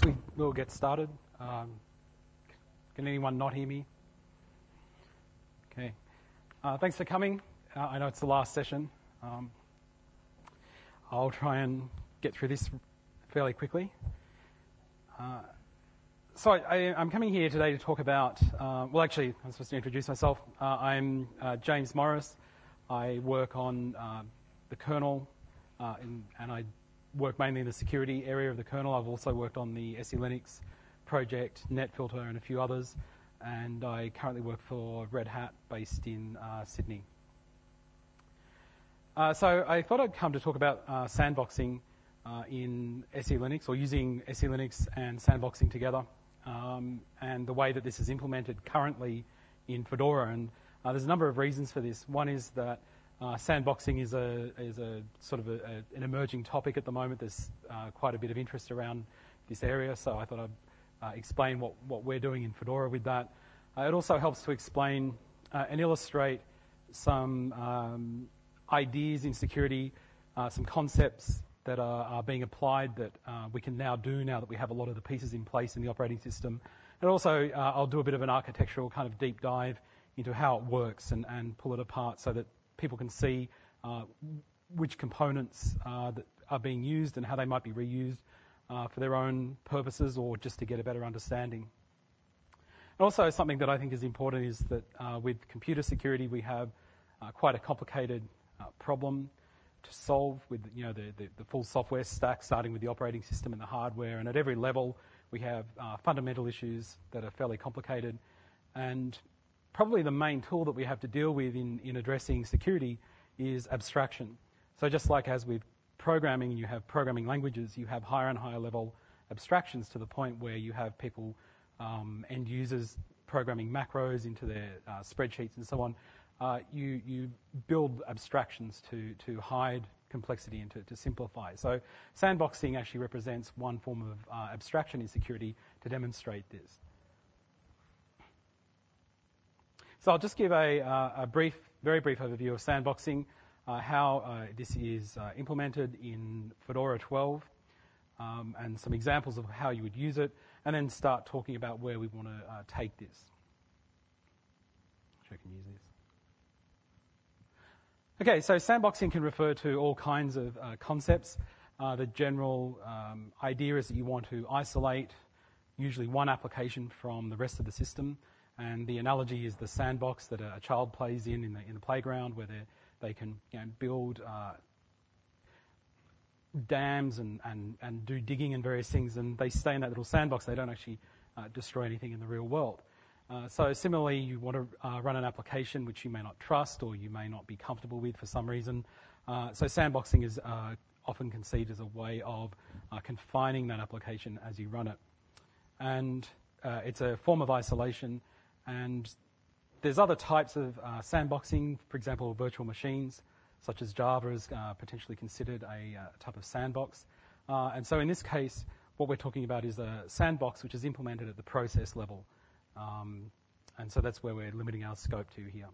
we'll get started. Can anyone not hear me? Okay. Thanks for coming. I know it's the last session. I'll try and get through this fairly quickly. So I'm coming here today to talk about, well, actually, I'm supposed to introduce myself. I'm James Morris. I work on the kernel, and I work mainly in the security area of the kernel. I've also worked on the SELinux project, NetFilter, and a few others. And I currently work for Red Hat, based in Sydney. So I thought I'd come to talk about sandboxing in SELinux, or using SELinux and sandboxing together, and the way that this is implemented currently in Fedora. And there's a number of reasons for this. One is that sandboxing is a sort of an emerging topic at the moment. There's quite a bit of interest around this area, so I thought I'd explain what we're doing in Fedora with that. It also helps to explain and illustrate some ideas in security, some concepts that are being applied that we can now do now that we have a lot of the pieces in place in the operating system. And also I'll do a bit of an architectural kind of deep dive into how it works and pull it apart so that people can see which components that are being used and how they might be reused for their own purposes or just to get a better understanding. And also something that I think is important is that with computer security we have quite a complicated problem to solve with the full software stack, starting with the operating system and the hardware. And at every level we have fundamental issues that are fairly complicated. And probably the main tool that we have to deal with in addressing security is abstraction. So just like as with programming, you have programming languages, you have higher and higher level abstractions to the point where you have people, end users, programming macros into their spreadsheets and so on. You build abstractions to hide complexity and to simplify. So sandboxing actually represents one form of abstraction in security to demonstrate this. So I'll just give a very brief overview of sandboxing, how this is implemented in Fedora 12, and some examples of how you would use it, and then start talking about where we want to take this. I'm sure I can use this. Okay, so sandboxing can refer to all kinds of concepts. The general idea is that you want to isolate usually one application from the rest of the system. And the analogy is the sandbox that a child plays in the playground, where they can build dams and do digging and various things, and they stay in that little sandbox. They don't actually destroy anything in the real world. So similarly, you want to run an application which you may not trust or you may not be comfortable with for some reason. So sandboxing is often conceived as a way of confining that application as you run it. And it's a form of isolation. And there's other types of sandboxing, for example, virtual machines, such as Java is potentially considered a type of sandbox. And so in this case, what we're talking about is a sandbox which is implemented at the process level. And so that's where we're limiting our scope to here.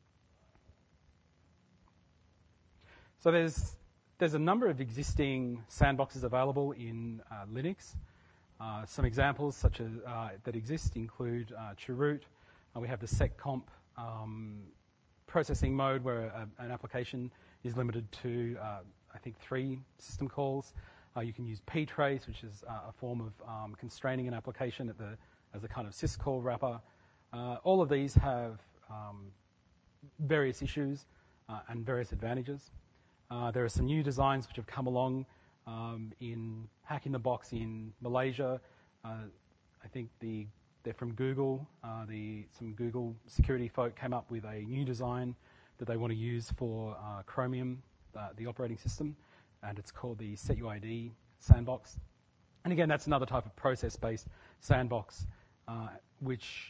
So there's a number of existing sandboxes available in Linux. Some examples such as that exist include Chroot. We have the seccomp processing mode where an application is limited to, I think, 3 system calls. You can use ptrace, which is a form of constraining an application as a kind of syscall wrapper. All of these have various issues and various advantages. There are some new designs which have come along in Hack in the Box in Malaysia. I think they're from Google. Some Google security folk came up with a new design that they want to use for Chromium, the operating system, and it's called the SetUID sandbox. And again, that's another type of process-based sandbox, which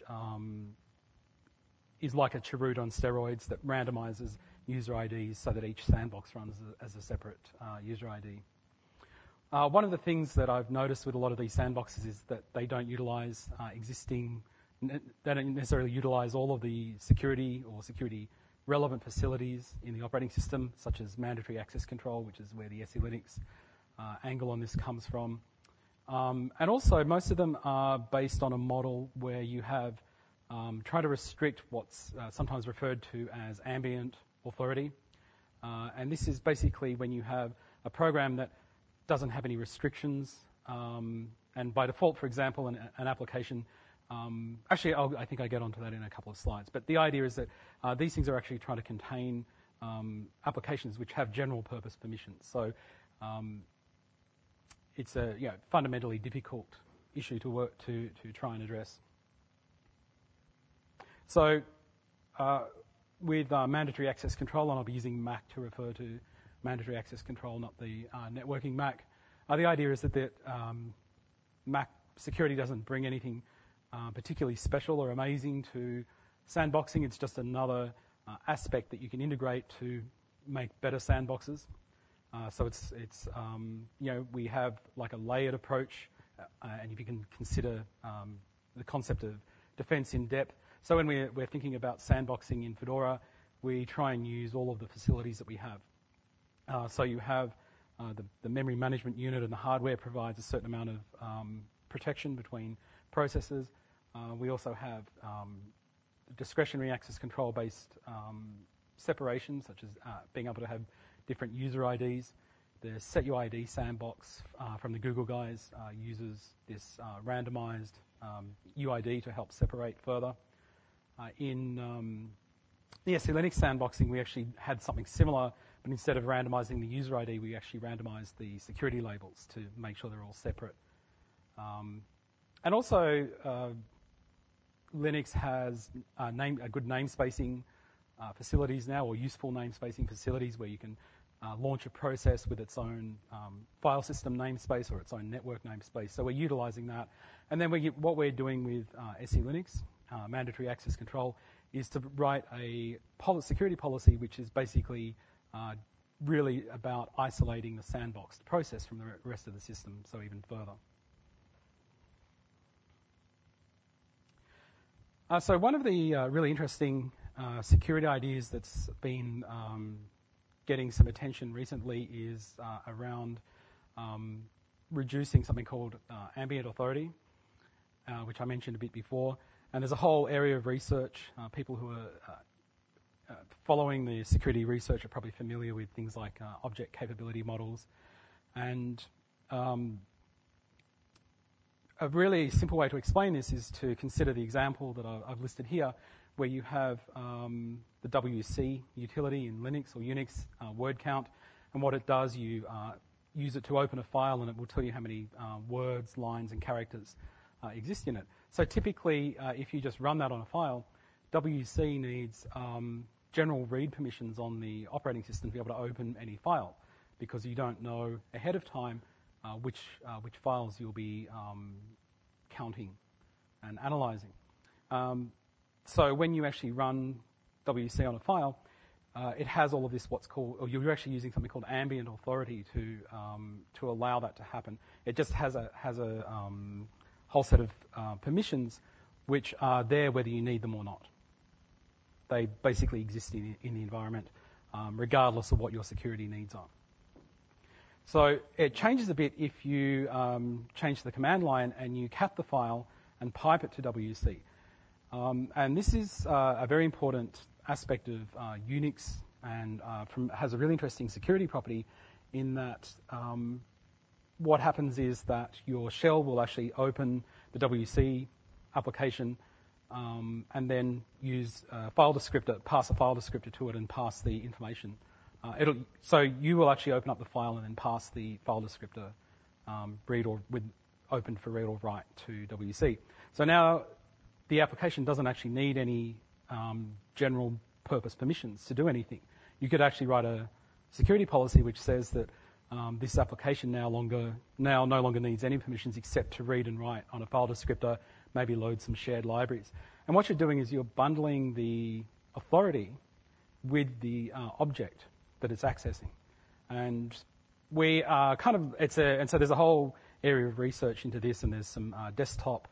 is like a Chroot on steroids that randomizes user IDs so that each sandbox runs as a separate user ID. One of the things that I've noticed with a lot of these sandboxes is that they don't utilize they don't necessarily utilize all of the security or security relevant facilities in the operating system, such as mandatory access control, which is where the SELinux angle on this comes from. And also, most of them are based on a model where you have try to restrict what's sometimes referred to as ambient authority. And this is basically when you have a program that doesn't have any restrictions. And by default, for example, an application, I think I get onto that in a couple of slides. But the idea is that these things are actually trying to contain applications which have general purpose permissions. So it's a fundamentally difficult issue to work to try and address. So with mandatory access control, and I'll be using MAC to refer to mandatory access control, not the networking MAC. The idea is that MAC security doesn't bring anything particularly special or amazing to sandboxing. It's just another aspect that you can integrate to make better sandboxes. So we have like a layered approach, and if you can consider the concept of defense in depth. So when we're thinking about sandboxing in Fedora, we try and use all of the facilities that we have. So you have the memory management unit, and the hardware provides a certain amount of protection between processes. We also have discretionary access control based separation, such as being able to have different user IDs. The SetUID sandbox from the Google guys uses this randomized UID to help separate further. In the SE Linux sandboxing, we actually had something similar, but instead of randomizing the user ID, we actually randomized the security labels to make sure they're all separate. And also, Linux has a good namespacing facilities now, or useful namespacing facilities where you can launch a process with its own file system namespace or its own network namespace. So we're utilizing that. And then what we're doing with SE Linux, mandatory access control, is to write a security policy which is basically really about isolating the sandboxed process from the rest of the system, so even further. So one of the really interesting security ideas that's been getting some attention recently is around reducing something called ambient authority, which I mentioned a bit before. And there's a whole area of research. People who are following the security research are probably familiar with things like object capability models. And a really simple way to explain this is to consider the example that I've listed here, where you have the WC utility in Linux or Unix, word count, and what it does, you use it to open a file and it will tell you how many words, lines, and characters exist in it. So typically, if you just run that on a file, WC needs general read permissions on the operating system to be able to open any file, because you don't know ahead of time which files you'll be counting and analyzing. So when you actually run WC on a file, it has all of this or you're actually using something called ambient authority to allow that to happen. It just has a whole set of permissions which are there whether you need them or not. They basically exist in the environment regardless of what your security needs are. So it changes a bit if you change the command line and you cat the file and pipe it to WC. And this is a very important aspect of Unix, and has a really interesting security property in that what happens is that your shell will actually open the WC application and then use a file descriptor, pass a file descriptor to it and pass the information. So you will actually open up the file and then pass the file descriptor open for read or write to WC. So now the application doesn't actually need any general purpose permissions to do anything. You could actually write a security policy which says that this application no longer needs any permissions except to read and write on a file descriptor, maybe load some shared libraries. And what you're doing is you're bundling the authority with the object that it's accessing. And we are and so there's a whole area of research into this, and there's some desktop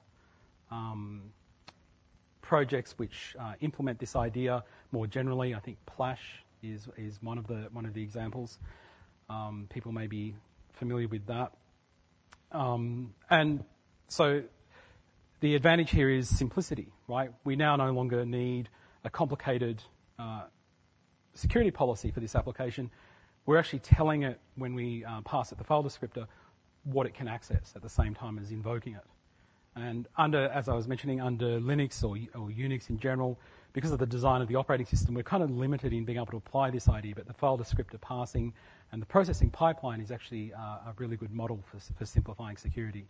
projects which implement this idea more generally. I think Plash is one of the examples. People may be familiar with that. And so the advantage here is simplicity, right? We now no longer need a complicated security policy for this application. We're actually telling it when we pass it the file descriptor what it can access at the same time as invoking it. And as I was mentioning, under Linux or Unix in general, because of the design of the operating system, we're kind of limited in being able to apply this idea, but the file descriptor parsing and the processing pipeline is actually a really good model for simplifying security.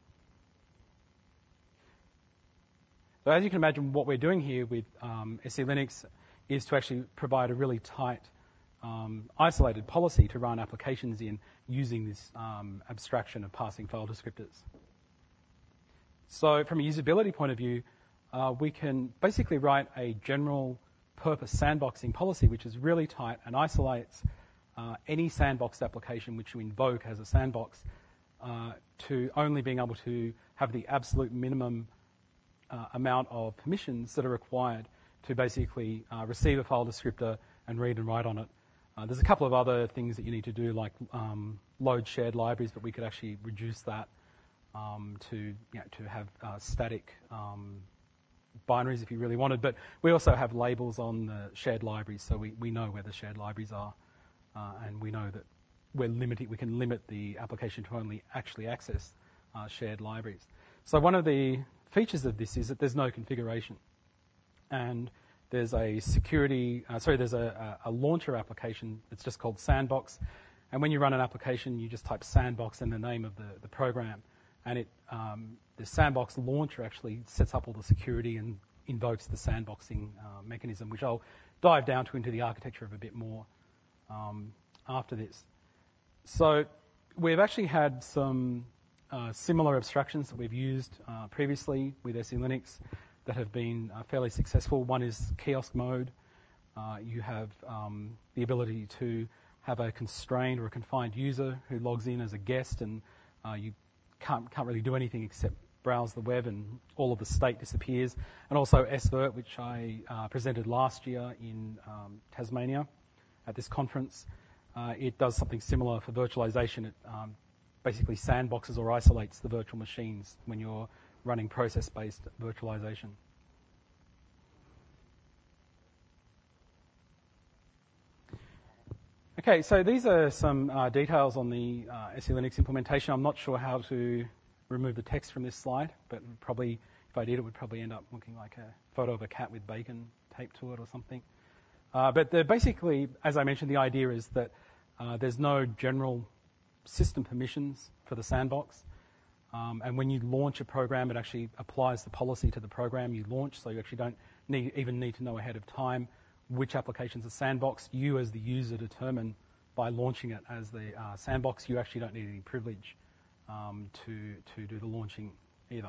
So as you can imagine, what we're doing here with SE Linux is to actually provide a really tight, isolated policy to run applications in using this abstraction of parsing file descriptors. So from a usability point of view, we can basically write a general purpose sandboxing policy which is really tight and isolates any sandboxed application which you invoke as a sandbox to only being able to have the absolute minimum amount of permissions that are required to basically receive a file descriptor and read and write on it. There's a couple of other things that you need to do, like load shared libraries, but we could actually reduce that to have static binaries if you really wanted. But we also have labels on the shared libraries, so we know where the shared libraries are, and we know that we can limit the application to only actually access shared libraries. So one of the features of this is that there's no configuration, and there's a there's a launcher application that's just called Sandbox, and when you run an application, you just type Sandbox in the name of the program, and the Sandbox launcher actually sets up all the security and invokes the sandboxing mechanism, which I'll dive down into the architecture of a bit more after this. So we've actually had some similar abstractions that we've used previously with SE Linux that have been fairly successful. One is kiosk mode. You have the ability to have a constrained or a confined user who logs in as a guest, and you can't really do anything except browse the web, and all of the state disappears. And also SVirt, which I presented last year in Tasmania at this conference. It does something similar for virtualization. It basically sandboxes or isolates the virtual machines when you're running process-based virtualization. Okay, so these are some details on the SE Linux implementation. I'm not sure how to remove the text from this slide, but probably, if I did, it would probably end up looking like a photo of a cat with bacon taped to it or something. But basically, as I mentioned, the idea is that there's no general system permissions for the sandbox. And when you launch a program, it actually applies the policy to the program you launch, so you actually don't even need to know ahead of time which applications are sandboxed. You, as the user, determine by launching it as the sandbox. You actually don't need any privilege to do the launching either.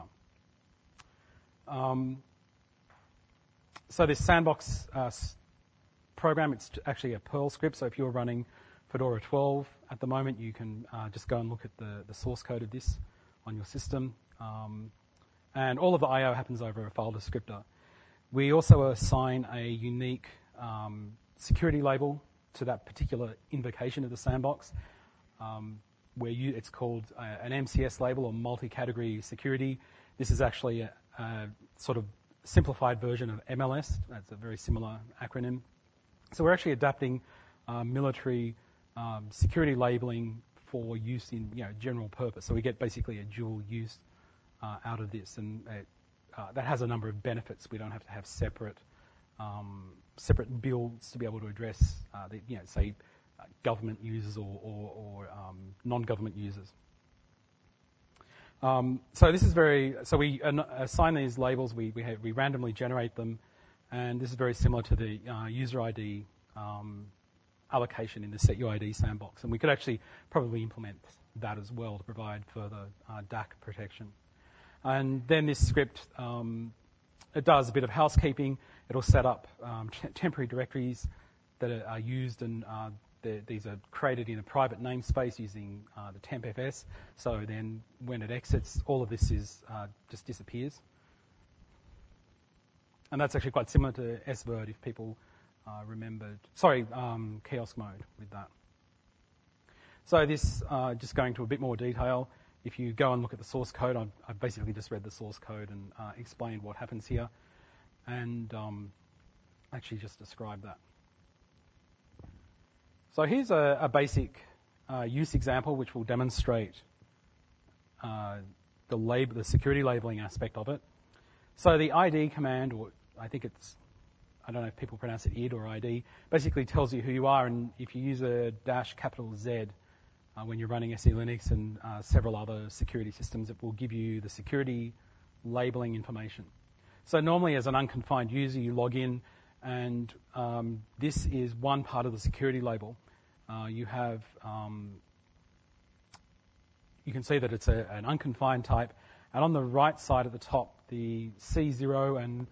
So this sandbox program, it's actually a Perl script, so if you're running Fedora 12 at the moment, you can just go and look at the source code of this on your system. And all of the I/O happens over a file descriptor. We also assign a unique security label to that particular invocation of the sandbox, where it's called an MCS label, or multi-category security. This is actually a sort of simplified version of MLS. That's a very similar acronym. So we're actually adapting military security labeling for use in general purpose. So we get basically a dual use out of this, and that has a number of benefits. We don't have to have separate builds to be able to address say government users or non-government users. So this is so we assign these labels. We randomly generate them, and this is very similar to the user ID allocation in the setuid sandbox, and we could actually probably implement that as well to provide further DAC protection. And then this script, it does a bit of housekeeping. It'll set up temporary directories that are used, and these are created in a private namespace using the tempfs. So then when it exits, all of this just disappears. And that's actually quite similar to SVirt, if people remembered. Sorry, kiosk mode with that. So this, just going to a bit more detail, if you go and look at the source code, I've basically just read the source code and explained what happens here, and actually just describe that. So here's a basic use example which will demonstrate the security labeling aspect of it. So the ID command, or I don't know if people pronounce it id or ID, basically tells you who you are, and if you use a --Z when you're running SE Linux and several other security systems, it will give you the security labeling information. So normally as an unconfined user, you log in, and this is one part of the security label. You can see that it's an unconfined type, and on the right side at the top, the C0 and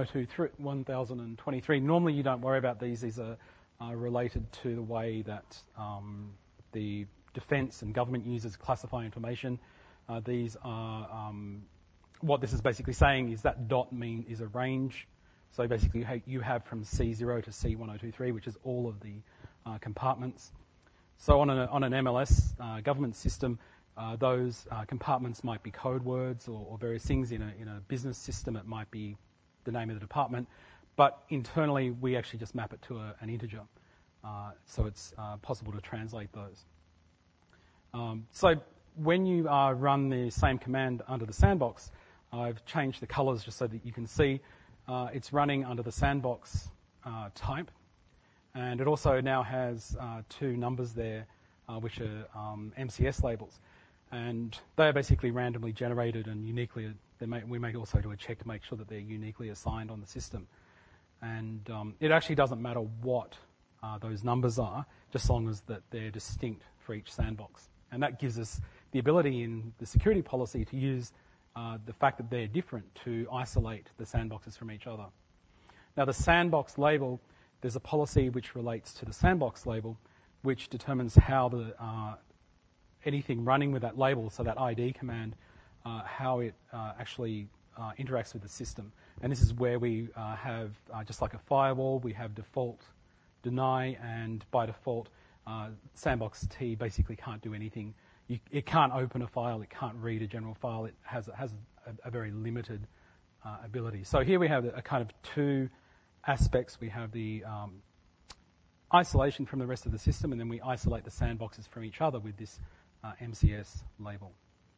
1023, normally you don't worry about these. These are related to the way that the defence and government users classify information. These are, what this is basically saying is that dot is a range. So basically you have from C0 to C1023, which is all of the compartments. So on an MLS government system, those compartments might be code words or various things. In a business system, it might be the name of the department. But internally, we actually just map it to an integer. So it's possible to translate those. So when you run the same command under the sandbox, I've changed the colors just so that you can see it's running under the sandbox type. And it also now has two numbers there, which are MCS labels. And they are basically randomly generated and uniquely, we may also do a check to make sure that they're uniquely assigned on the system. And it actually doesn't matter what those numbers are, just as long as that they're distinct for each sandbox. And that gives us the ability in the security policy to use the fact that they're different to isolate the sandboxes from each other. Now, the sandbox label, there's a policy which relates to the sandbox label, which determines how anything running with that label, so that ID command, how it actually interacts with the system. And this is where we have, just like a firewall, we have default deny, and by default, sandbox T basically can't do anything. It can't open a file, it can't read a general file, it has a very limited ability. So here we have a kind of two aspects. We have the isolation from the rest of the system, and then we isolate the sandboxes from each other with this MCS label.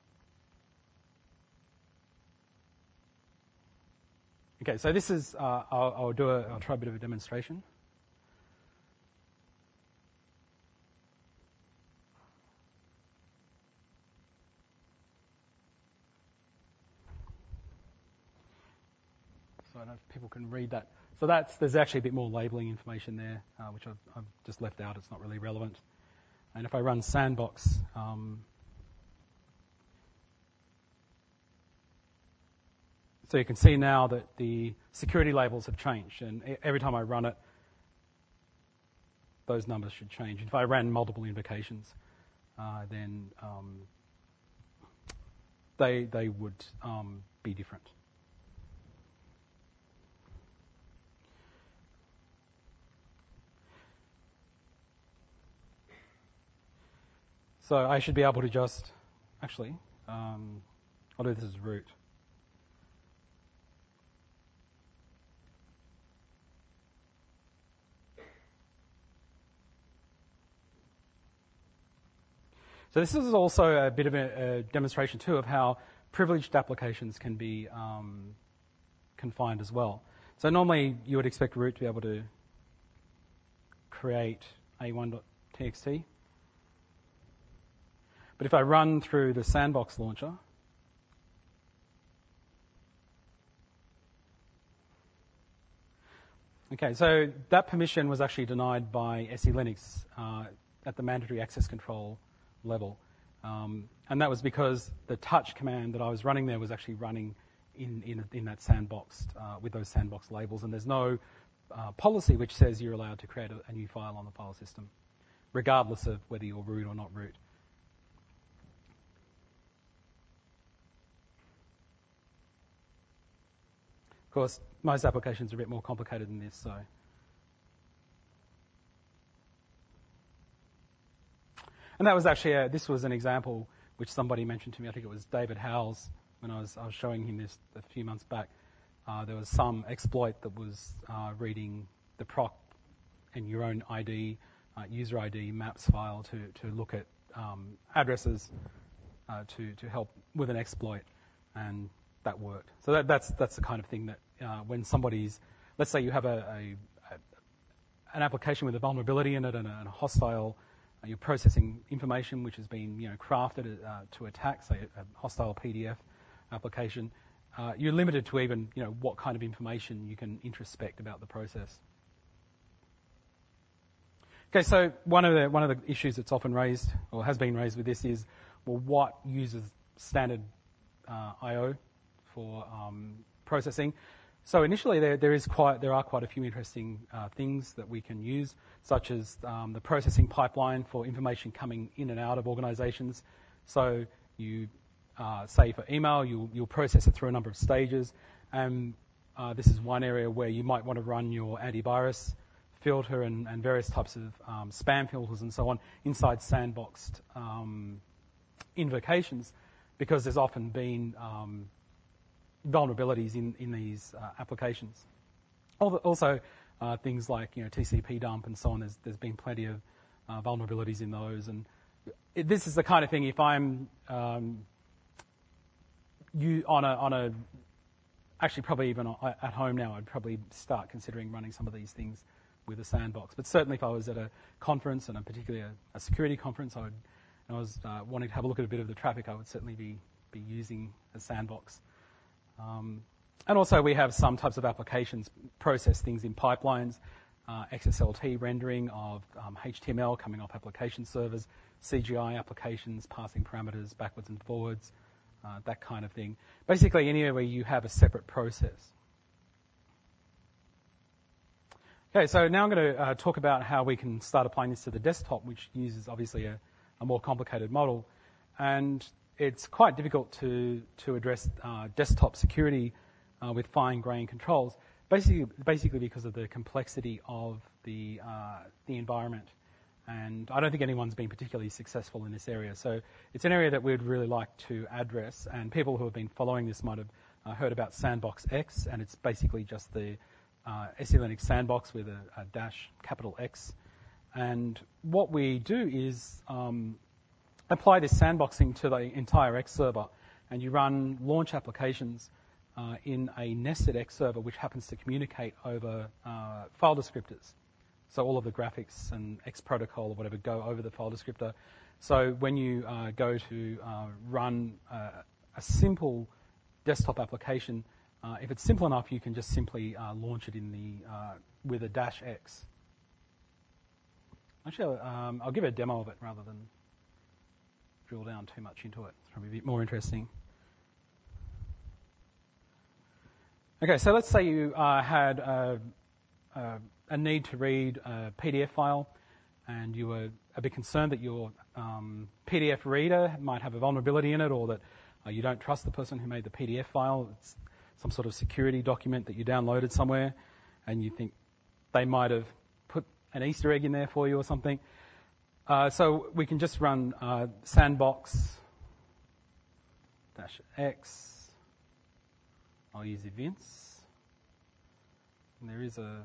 Okay, so this is, I'll try a bit of a demonstration. So I don't know if people can read that. So there's actually a bit more labeling information there, which I've just left out. It's not really relevant. And if I run sandbox, so you can see now that the security labels have changed, and every time I run it, those numbers should change. If I ran multiple invocations, then they would be different. So I should be able to just, actually, I'll do this as root. So this is also a bit of a demonstration too of how privileged applications can be confined as well. So normally you would expect root to be able to create a1.txt. But if I run through the sandbox launcher, okay, so that permission was actually denied by SE Linux at the mandatory access control level. And that was because the touch command that I was running there was actually running in that sandbox with those sandbox labels. And there's no policy which says you're allowed to create a new file on the file system, regardless of whether you're root or not root. Of course, most applications are a bit more complicated than this, so. And that was actually, this was an example which somebody mentioned to me. I think it was David Howells when I was showing him this a few months back. There was some exploit that was reading the proc and your own ID, user ID maps file to look at addresses to help with an exploit, and that worked. So that's the kind of thing that when somebody's, let's say you have an application with a vulnerability in it and a hostile, you're processing information which has been crafted to attack, say a hostile PDF application. You're limited to even what kind of information you can introspect about the process. Okay, so one of the issues that's often raised or has been raised with this is, well, what uses standard I/O for processing? So initially, there are quite a few interesting things that we can use, such as the processing pipeline for information coming in and out of organisations. So you say for email, you'll process it through a number of stages, and this is one area where you might want to run your antivirus filter and various types of spam filters and so on inside sandboxed invocations, because there's often been vulnerabilities in these applications. Also, things like TCP dump and so on. There's been plenty of vulnerabilities in those, and this is the kind of thing. If I'm actually probably even at home now, I'd probably start considering running some of these things with a sandbox. But certainly, if I was at a conference, and particularly a security conference, I was wanting to have a look at a bit of the traffic, I would certainly be using a sandbox. And also we have some types of applications process things in pipelines, XSLT rendering of HTML coming off application servers, CGI applications, passing parameters backwards and forwards, that kind of thing. Basically anywhere where you have a separate process. Okay, so now I'm going to talk about how we can start applying this to the desktop, which uses obviously a more complicated model. And it's quite difficult to address desktop security with fine-grained controls, basically because of the complexity of the environment. And I don't think anyone's been particularly successful in this area. So it's an area that we'd really like to address. And people who have been following this might have heard about Sandbox X, and it's basically just the SE Linux sandbox with a dash capital X. And what we do is apply this sandboxing to the entire X server, and you run launch applications in a nested X server, which happens to communicate over file descriptors. So all of the graphics and X protocol or whatever go over the file descriptor. So when you go to run a simple desktop application, if it's simple enough, you can just simply launch it with a dash X. Actually, I'll give a demo of it rather than drill down too much into it. It's probably a bit more interesting. Okay, so let's say you had a need to read a PDF file, and you were a bit concerned that your PDF reader might have a vulnerability in it, or that you don't trust the person who made the PDF file. It's some sort of security document that you downloaded somewhere, and you think they might have put an Easter egg in there for you or something. So we can just run sandbox -x. I'll use events. And there is a...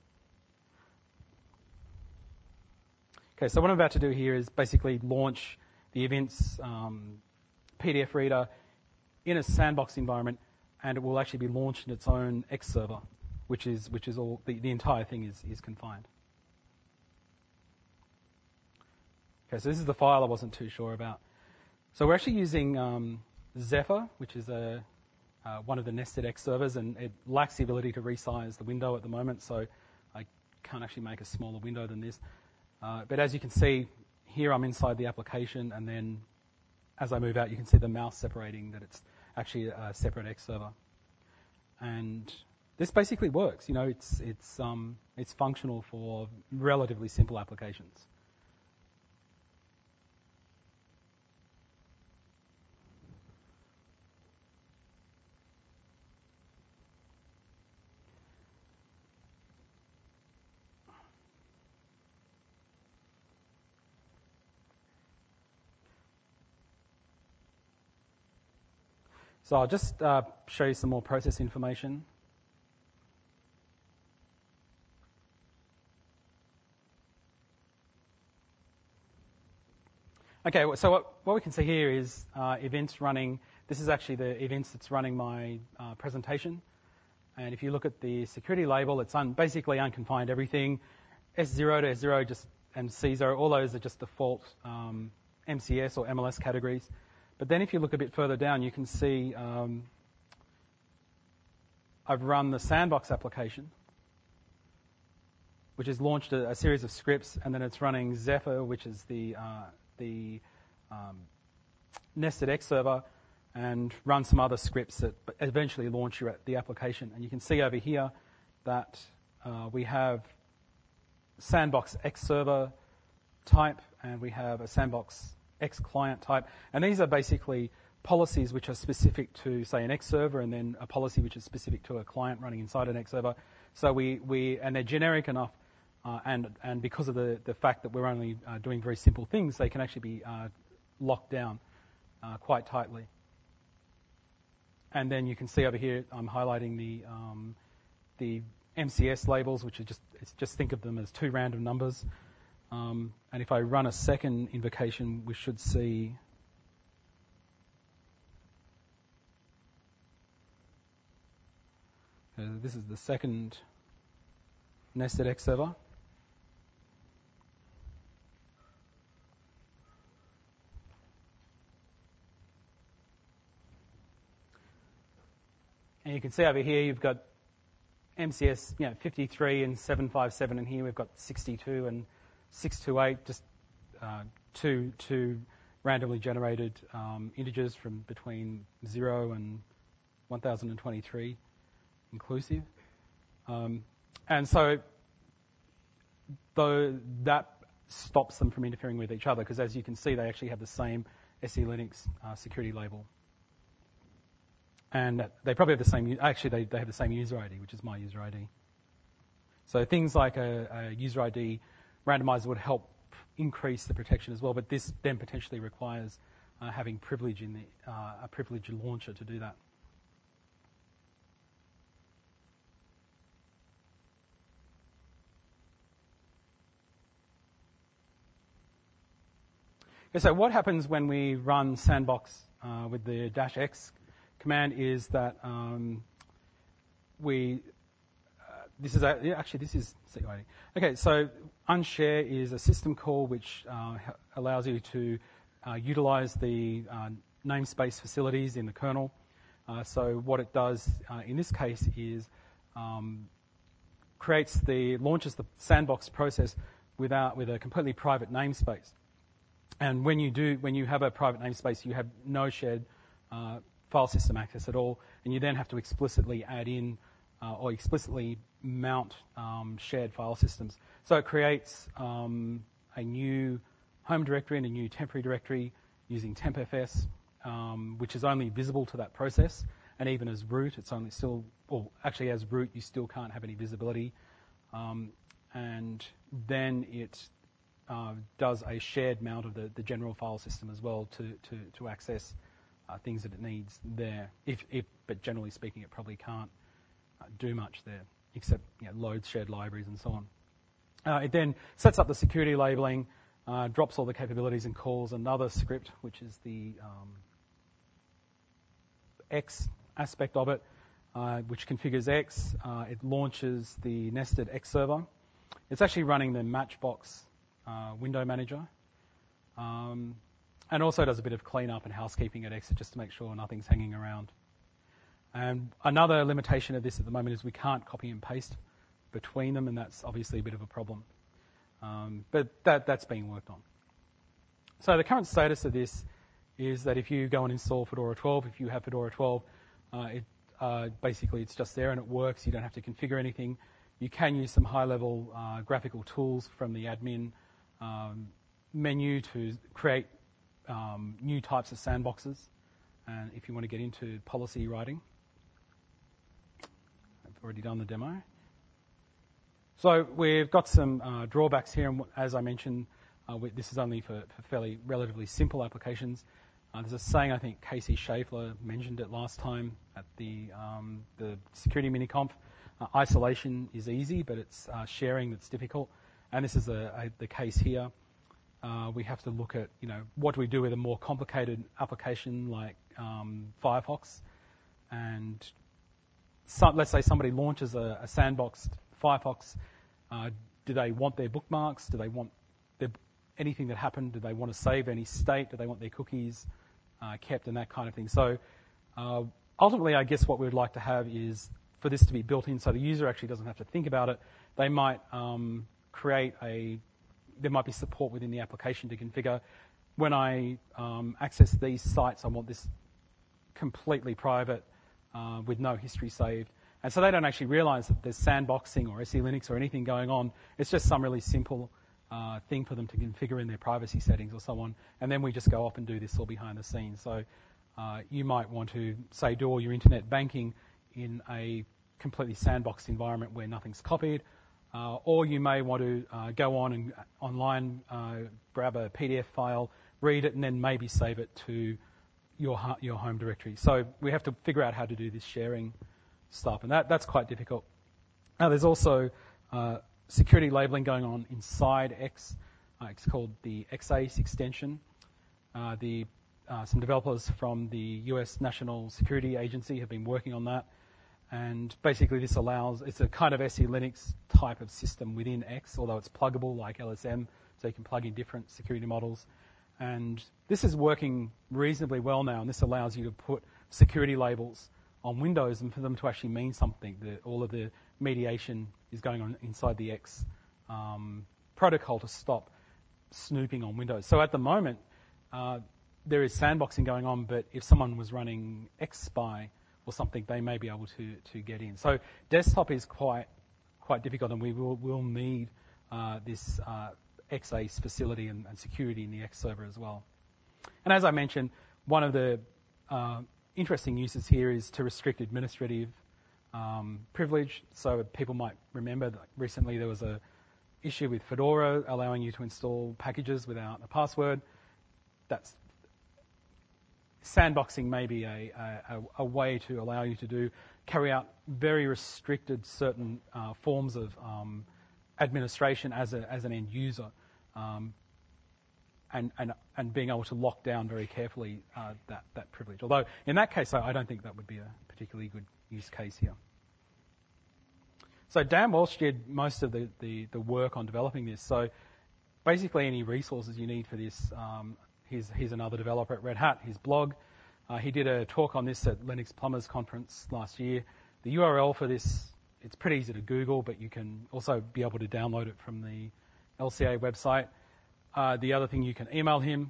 Okay, so what I'm about to do here is basically launch the events PDF reader in a sandbox environment, and it will actually be launched in its own X server, which is all the entire thing is confined. Okay, so this is the file I wasn't too sure about. So we're actually using Zephyr, which is one of the nested X servers, and it lacks the ability to resize the window at the moment, so I can't actually make a smaller window than this. But as you can see, here I'm inside the application, and then as I move out, you can see the mouse separating that it's actually a separate X server. And this basically works. It's functional for relatively simple applications. So I'll just show you some more process information. Okay, so what we can see here is events running. This is actually the events that's running my presentation. And if you look at the security label, it's basically unconfined everything. S0 to S0 and C0, all those are just default MCS or MLS categories. But then if you look a bit further down, you can see I've run the sandbox application, which has launched a series of scripts, and then it's running Zephyr, which is the nested X server, and run some other scripts that eventually launch the application. And you can see over here that we have sandbox X server type, and we have a sandbox X client type. And these are basically policies which are specific to, say, an X server, and then a policy which is specific to a client running inside an X server. So and they're generic enough, and because of the fact that we're only doing very simple things, they can actually be locked down quite tightly. And then you can see over here, I'm highlighting the MCS labels, which are just think of them as two random numbers. And if I run a second invocation, we should see this is the second nested X server. And you can see over here you've got MCS 53 and 757, and here we've got 62 and 628, just two randomly generated integers from between 0 and 1023 inclusive. And so though that stops them from interfering with each other, because as you can see, they actually have the same SE Linux security label. And they probably have the same, actually they have the same user ID, which is my user ID. So things like a user ID randomizer would help increase the protection as well, but this then potentially requires having privilege in a privilege launcher to do that. Okay, so what happens when we run sandbox with the -x command is that this is CUID. Okay, so unshare is a system call which allows you to utilize the namespace facilities in the kernel. So what it does in this case is launches the sandbox process with a completely private namespace. And when you have a private namespace, you have no shared file system access at all, and you then have to explicitly add in or explicitly mount shared file systems. So it creates a new home directory and a new temporary directory using tempfs, which is only visible to that process, and even as root, it's only still, or actually as root, you still can't have any visibility. And then it does a shared mount of the general file system as well to access things that it needs there. But generally speaking, it probably can't do much there, except load shared libraries and so on. It then sets up the security labeling, drops all the capabilities and calls another script, which is the X aspect of it, which configures X. It launches the nested X server. It's actually running the Matchbox window manager. And also does a bit of cleanup and housekeeping at X just to make sure nothing's hanging around. And another limitation of this at the moment is we can't copy and paste between them, and that's obviously a bit of a problem. But that's being worked on. So the current status of this is that if you go and install Fedora 12, if you have Fedora 12, basically it's just there and it works. You don't have to configure anything. You can use some high-level graphical tools from the admin menu to create new types of sandboxes, and if you want to get into policy writing. I've already done the demo. So we've got some drawbacks here, and as I mentioned, this is only for fairly relatively simple applications. There's a saying, I think Casey Schaeffler mentioned it last time at the security mini-conf. Isolation is easy, but it's sharing that's difficult. And this is the case here. We have to look at, what do we do with a more complicated application like Firefox? And let's say somebody launches a sandboxed Firefox. Do they want their bookmarks? Do they want anything that happened? Do they want to save any state? Do they want their cookies kept and that kind of thing? So ultimately, I guess what we would like to have is for this to be built in so the user actually doesn't have to think about it. They might there might be support within the application to configure. When I access these sites, I want this completely private with no history saved. And so they don't actually realize that there's sandboxing or SE Linux or anything going on. It's just some really simple thing for them to configure in their privacy settings or so on. And then we just go off and do this all behind the scenes. So you might want to, say, do all your internet banking in a completely sandboxed environment where nothing's copied. Or you may want to go on and online, grab a PDF file, read it, and then maybe save it to your home directory. So we have to figure out how to do this sharing stuff, and that's quite difficult. Now, there's also security labeling going on inside X. It's called the XACE extension. Some developers from the US National Security Agency have been working on that. And basically this it's a kind of SE Linux type of system within X, although it's pluggable like LSM, so you can plug in different security models. And this is working reasonably well now, and this allows you to put security labels on Windows and for them to actually mean something. All of the mediation is going on inside the X protocol to stop snooping on Windows. So at the moment, there is sandboxing going on, but if someone was running XSpy or something, they may be able to get in. So desktop is quite difficult, and we will need this XACE facility and security in the X server as well. And as I mentioned, one of the interesting uses here is to restrict administrative privilege. So people might remember that recently there was an issue with Fedora allowing you to install packages without a password. Sandboxing may be a way to allow you to carry out very restricted certain forms of administration as an end user, and being able to lock down very carefully that privilege. Although in that case, I don't think that would be a particularly good use case here. So Dan Walsh did most of the work on developing this. So basically, any resources you need for this. He's another developer at Red Hat, his blog. He did a talk on this at Linux Plumbers Conference last year. The URL for this, it's pretty easy to Google, but you can also be able to download it from the LCA website. The other thing, you can email him.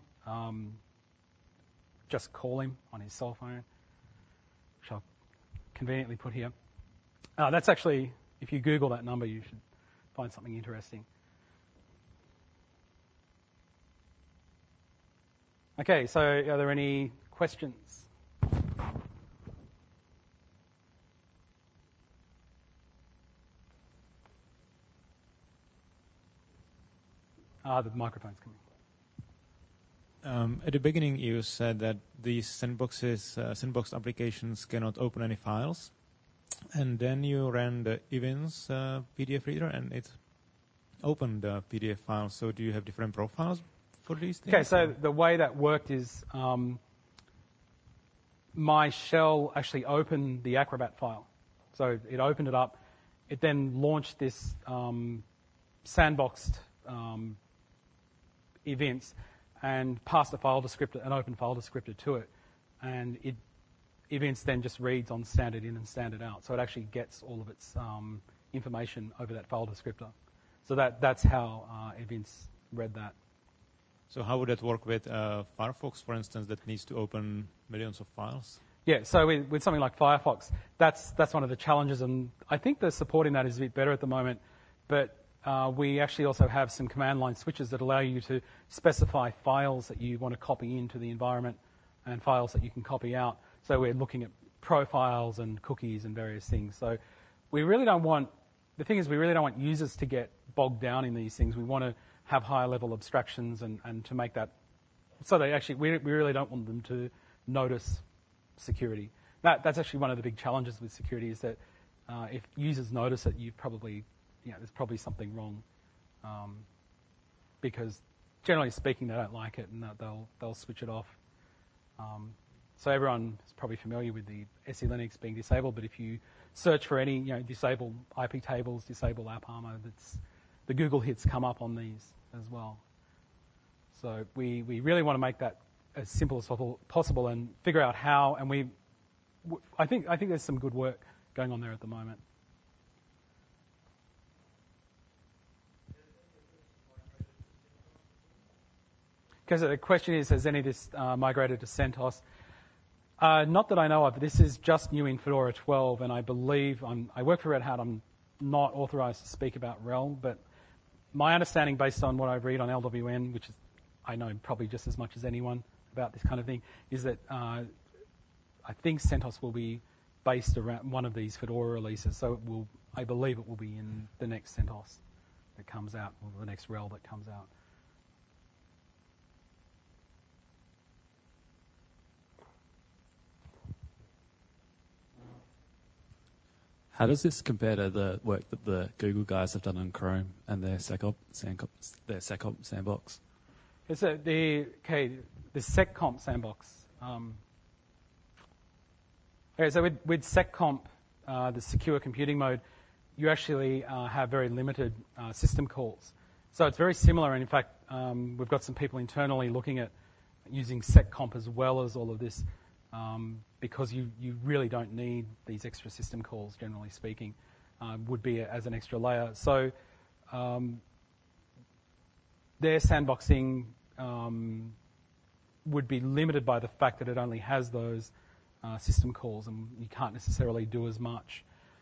Just call him on his cell phone, which I'll conveniently put here. That's actually, if you Google that number, you should find something interesting. Okay, so are there any questions? The microphone's coming. At the beginning, you said that these sandboxed applications cannot open any files, and then you ran the Evans PDF reader, and it opened the PDF files. So do you have different profiles for these things? Okay, so the way that worked is my shell actually opened the Acrobat file. So it opened it up. It then launched this sandboxed events and passed an open file descriptor to it. And events then just reads on standard in and standard out. So it actually gets all of its information over that file descriptor. So that's how events read that. So how would that work with Firefox, for instance, that needs to open millions of files? Yeah, so with something like Firefox, that's one of the challenges, and I think the support in that is a bit better at the moment, but we actually also have some command line switches that allow you to specify files that you want to copy into the environment and files that you can copy out. So we're looking at profiles and cookies and various things. So we really don't want users to get bogged down in these things. We want to have higher level abstractions and to make that So we really don't want them to notice security. That's actually one of the big challenges with security, is that if users notice it, there's probably something wrong, because generally speaking, they don't like it and they'll switch it off. So everyone is probably familiar with the SE Linux being disabled, but if you search for any, disable IP tables, disable AppArmor, the Google hits come up on these as well. So we really want to make that as simple as possible and figure out how. And I think there's some good work going on there at the moment. Because the question is, has any of this migrated to CentOS? Not that I know of. This is just new in Fedora 12, and I believe I work for Red Hat. I'm not authorized to speak about RHEL, but my understanding, based on what I read on LWN, which is I know probably just as much as anyone about this kind of thing, is that I think CentOS will be based around one of these Fedora releases. So I believe it will be in the next CentOS that comes out, or the next RHEL that comes out. How does this compare to the work that the Google guys have done on Chrome and their SecComp sandbox? It's the SecComp sandbox. Okay, so with SecComp, the secure computing mode, you actually have very limited system calls. So it's very similar, and in fact, we've got some people internally looking at using SecComp as well as all of this, because you really don't need these extra system calls, generally speaking, would be as an extra layer. So their sandboxing would be limited by the fact that it only has those system calls, and you can't necessarily do as much.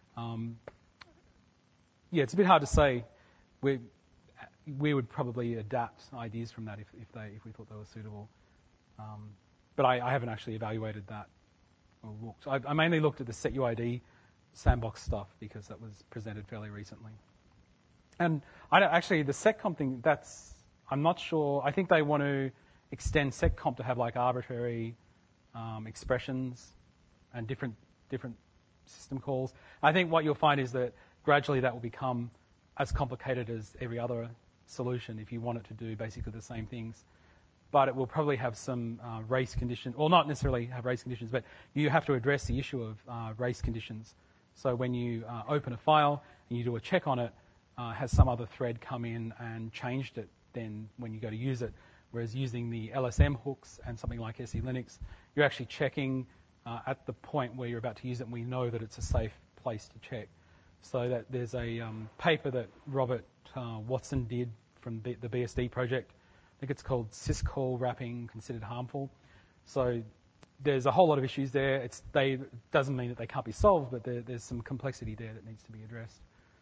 It's a bit hard to say. We would probably adapt ideas from that if we thought they were suitable. But I haven't actually evaluated that or looked. I mainly looked at the SetUID sandbox stuff because that was presented fairly recently. And the SecComp thing, I'm not sure. I think they want to extend SecComp to have like arbitrary expressions and different system calls. I think what you'll find is that gradually that will become as complicated as every other solution if you want it to do basically the same things. But it will probably have some race conditions, or not necessarily have race conditions, but you have to address the issue of race conditions. So when you open a file and you do a check on it, has some other thread come in and changed it then when you go to use it. Whereas using the LSM hooks and something like SE Linux, you're actually checking at the point where you're about to use it, and we know that it's a safe place to check. So that there's a paper that Robert Watson did from the BSD project. I think it's called syscall wrapping considered harmful. So there's a whole lot of issues there. It doesn't mean that they can't be solved, but there's some complexity there that needs to be addressed.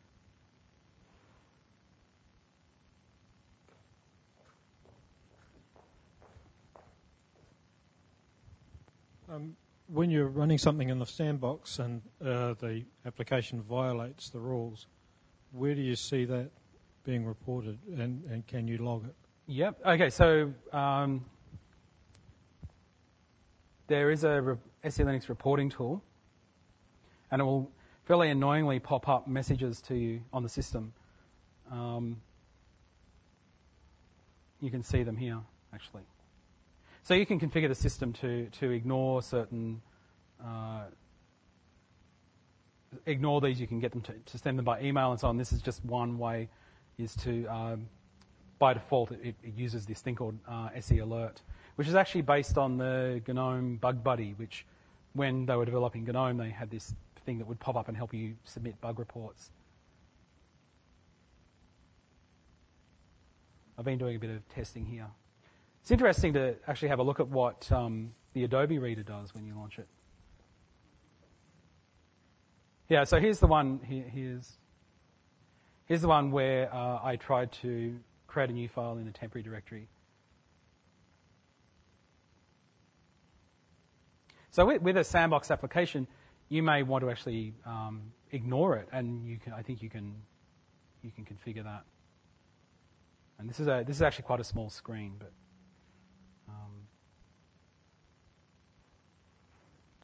When you're running something in the sandbox and the application violates the rules, where do you see that being reported, and can you log it? Yep. Okay, so there is a SE Linux reporting tool, and it will fairly annoyingly pop up messages to you on the system. You can see them here, actually. So you can configure the system to ignore certain, ignore these. You can get them to send them by email and so on. This is just one way, is to, by default, it uses this thing called SE Alert, which is actually based on the GNOME Bug Buddy, which when they were developing GNOME, they had this thing that would pop up and help you submit bug reports. I've been doing a bit of testing here. It's interesting to actually have a look at what the Adobe Reader does when you launch it. Yeah, so here's the one. Here's the one where I tried to create a new file in a temporary directory. So with a sandbox application, you may want to actually ignore it, and I think you can configure that. And this is actually quite a small screen, but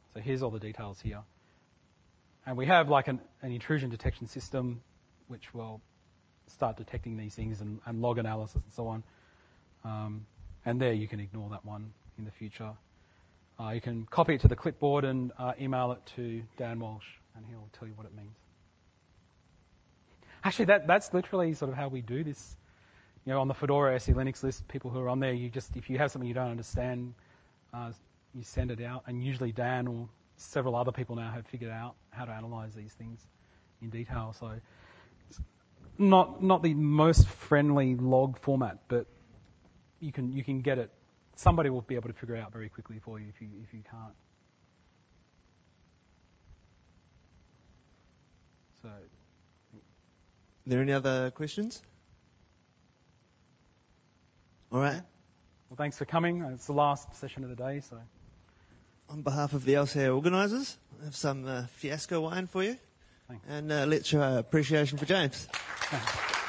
So here's all the details here. And we have like an intrusion detection system which will start detecting these things and log analysis and so on. And there you can ignore that one in the future. You can copy it to the clipboard and email it to Dan Walsh, and he'll tell you what it means. Actually, that's literally sort of how we do this. You know, on the Fedora SE Linux list, people who are on there, if you have something you don't understand, you send it out, and usually Dan or several other people now have figured out how to analyze these things in detail. So it's not the most friendly log format, but you can get it. Somebody will be able to figure it out very quickly for you if you can't. So, Are there any other questions? All right. well, thanks for coming. It's the last session of the day, so. On behalf of the LCA organisers, I have some Fiasco wine for you. Thanks. And let's show our appreciation for James. Thanks.